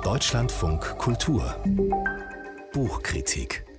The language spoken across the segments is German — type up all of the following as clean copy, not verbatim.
Deutschlandfunk Kultur Buchkritik.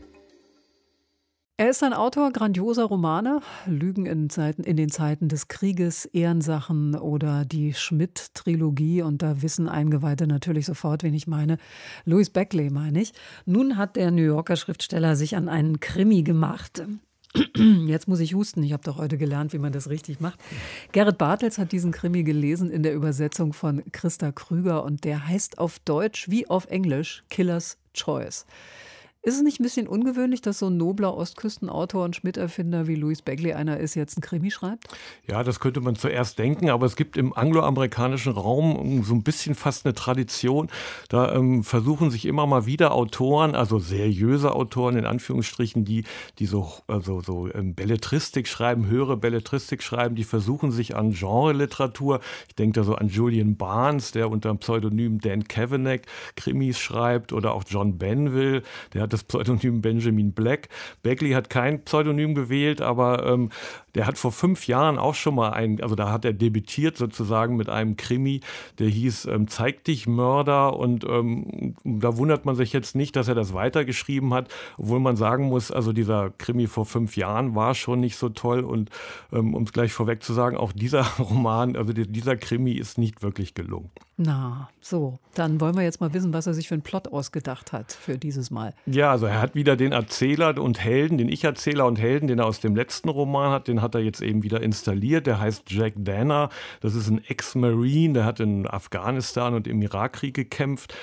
Er ist ein Autor grandioser Romane, Lügen in den Zeiten des Krieges, Ehrensachen oder die Schmidt-Trilogie. Und da wissen Eingeweihte natürlich sofort, wen ich meine. Louis Beckley meine ich. Nun hat der New Yorker Schriftsteller sich an einen Krimi gemacht. Jetzt muss ich husten, ich habe doch heute gelernt, wie man das richtig macht. Gerrit Bartels hat diesen Krimi gelesen in der Übersetzung von Christa Krüger und der heißt auf Deutsch wie auf Englisch Killer's Choice. Ist es nicht ein bisschen ungewöhnlich, dass so ein nobler Ostküstenautor und Schmidt-Erfinder wie Louis Beckley einer ist, jetzt einen Krimi schreibt? Ja, das könnte man zuerst denken, aber es gibt im angloamerikanischen Raum so ein bisschen fast eine Tradition. Da versuchen sich immer mal wieder Autoren, also seriöse Autoren in Anführungsstrichen, die so Belletristik schreiben, höhere Belletristik schreiben, die versuchen sich an Genre-Literatur. Ich denke da so an Julian Barnes, der unter dem Pseudonym Dan Kavanagh Krimis schreibt, oder auch John Benville, der hat das Pseudonym Benjamin Black. Beckley hat kein Pseudonym gewählt, aber der hat vor 5 Jahren auch schon mal da hat er debütiert sozusagen mit einem Krimi, der hieß Zeig dich Mörder, und da wundert man sich jetzt nicht, dass er das weitergeschrieben hat, obwohl man sagen muss, also dieser Krimi vor 5 Jahren war schon nicht so toll, und um es gleich vorweg zu sagen, auch dieser Roman, also dieser Krimi ist nicht wirklich gelungen. Na, so, dann wollen wir jetzt mal wissen, was er sich für einen Plot ausgedacht hat für dieses Mal. Ja, also er hat wieder den Erzähler und Helden, den Ich-Erzähler und Helden, den er aus dem letzten Roman hat, den hat er jetzt eben wieder installiert. Der heißt Jack Danner. Das ist ein Ex-Marine, der hat in Afghanistan und im Irakkrieg gekämpft.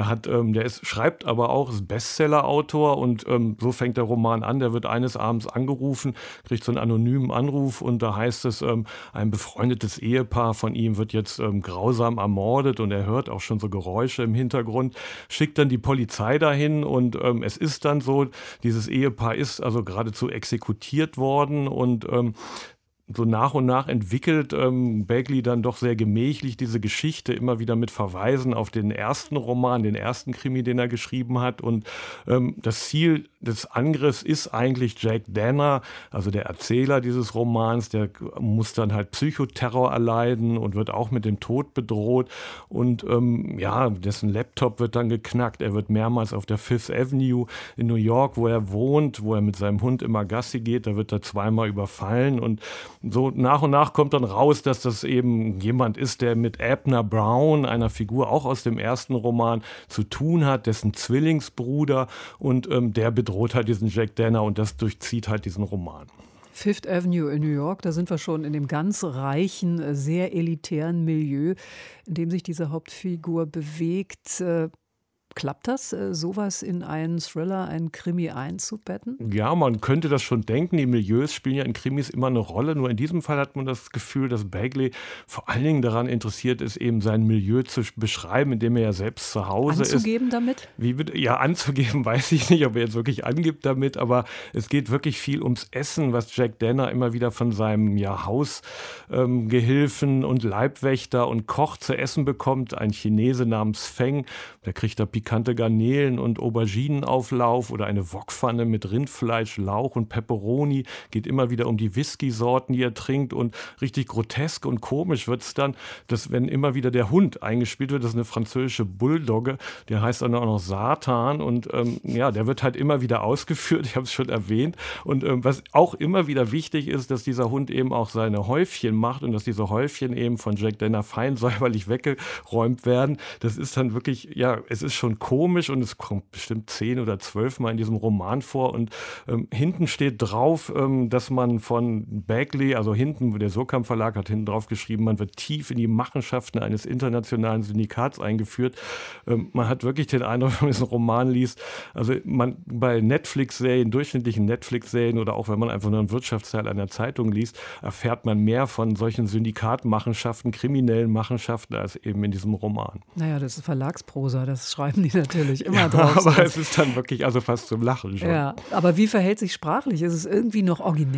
Schreibt aber auch, ist Bestseller-Autor, und so fängt der Roman an. Der wird eines Abends angerufen, kriegt so einen anonymen Anruf, und da heißt es, ein befreundetes Ehepaar von ihm wird jetzt grausam ermordet, und er hört auch schon so Geräusche im Hintergrund, schickt dann die Polizei dahin, und es ist dann so, dieses Ehepaar ist also geradezu exekutiert worden, und so nach und nach entwickelt Beckley dann doch sehr gemächlich diese Geschichte, immer wieder mit Verweisen auf den ersten Roman, den ersten Krimi, den er geschrieben hat. Und das Ziel des Angriffs ist eigentlich Jack Danner, also der Erzähler dieses Romans, der muss dann halt Psychoterror erleiden und wird auch mit dem Tod bedroht. Und dessen Laptop wird dann geknackt. Er wird mehrmals auf der Fifth Avenue in New York, wo er wohnt, wo er mit seinem Hund immer Gassi geht, da wird er zweimal überfallen, und so nach und nach kommt dann raus, dass das eben jemand ist, der mit Abner Brown, einer Figur auch aus dem ersten Roman, zu tun hat, dessen Zwillingsbruder, und der bedroht halt diesen Jack Danner, und das durchzieht halt diesen Roman. Fifth Avenue in New York, da sind wir schon in dem ganz reichen, sehr elitären Milieu, in dem sich diese Hauptfigur bewegt. Klappt das, sowas in einen Thriller, einen Krimi einzubetten? Ja, man könnte das schon denken. Die Milieus spielen ja in Krimis immer eine Rolle. Nur in diesem Fall hat man das Gefühl, dass Beckley vor allen Dingen daran interessiert ist, eben sein Milieu zu beschreiben, in dem er ja selbst zu Hause ist. Anzugeben damit? Anzugeben weiß ich nicht, ob er jetzt wirklich angibt damit. Aber es geht wirklich viel ums Essen, was Jack Danner immer wieder von seinem Hausgehilfen und Leibwächter und Koch zu essen bekommt. Ein Chinese namens Feng, der kriegt da pikante Garnelen und Auberginenauflauf oder eine Wokpfanne mit Rindfleisch, Lauch und Peperoni. Geht immer wieder um die Whisky-Sorten, die er trinkt, und richtig grotesk und komisch wird es dann, dass wenn immer wieder der Hund eingespielt wird, das ist eine französische Bulldogge, der heißt dann auch noch Satan, und der wird halt immer wieder ausgeführt, ich habe es schon erwähnt, und was auch immer wieder wichtig ist, dass dieser Hund eben auch seine Häufchen macht und dass diese Häufchen eben von Jack Danner fein säuberlich weggeräumt werden. Das ist dann wirklich, es ist schon komisch, und es kommt bestimmt 10 oder 12 Mal in diesem Roman vor, und hinten steht drauf, dass man von Beckley, also hinten, der Surkamp Verlag hat hinten drauf geschrieben, man wird tief in die Machenschaften eines internationalen Syndikats eingeführt. Man hat wirklich den Eindruck, wenn man diesen Roman liest, also man bei durchschnittlichen Netflix-Serien oder auch wenn man einfach nur einen Wirtschaftsteil einer Zeitung liest, erfährt man mehr von solchen Syndikatmachenschaften, kriminellen Machenschaften als eben in diesem Roman. Naja, das ist Verlagsprosa, das schreiben die natürlich immer drauf. Aber es ist dann wirklich fast zum Lachen schon. Ja, aber wie verhält sich sprachlich? Ist es irgendwie noch originell?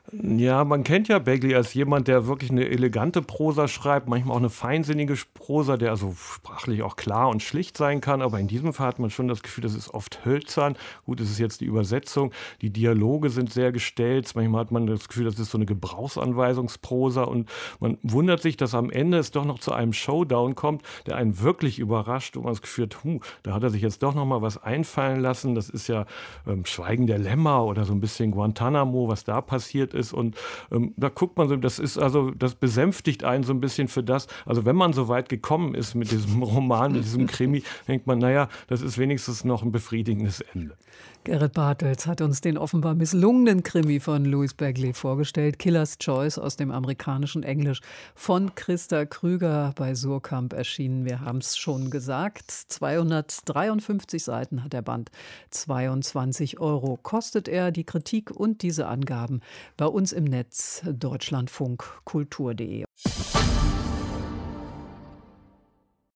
Ja, man kennt ja Bagley als jemand, der wirklich eine elegante Prosa schreibt, manchmal auch eine feinsinnige Prosa, der also sprachlich auch klar und schlicht sein kann. Aber in diesem Fall hat man schon das Gefühl, das ist oft hölzern. Gut, es ist jetzt die Übersetzung. Die Dialoge sind sehr gestelzt. Manchmal hat man das Gefühl, das ist so eine Gebrauchsanweisungsprosa. Und man wundert sich, dass am Ende es doch noch zu einem Showdown kommt, der einen wirklich überrascht. Und man das Gefühl hat, da hat er sich jetzt doch noch mal was einfallen lassen. Das ist ja Schweigen der Lämmer oder so ein bisschen Guantanamo, was da passiert ist. Und da guckt man so, das besänftigt einen so ein bisschen für das. Also wenn man so weit gekommen ist mit diesem Roman, mit diesem Krimi, denkt man, naja, das ist wenigstens noch ein befriedigendes Ende. Gerrit Bartels hat uns den offenbar misslungenen Krimi von Louise Bagley vorgestellt. Killer's Choice aus dem amerikanischen Englisch von Christa Krüger bei Suhrkamp erschienen. Wir haben es schon gesagt. 253 Seiten hat der Band. 22 € kostet er. Die Kritik und diese Angaben bei uns im Netz deutschlandfunkkultur.de.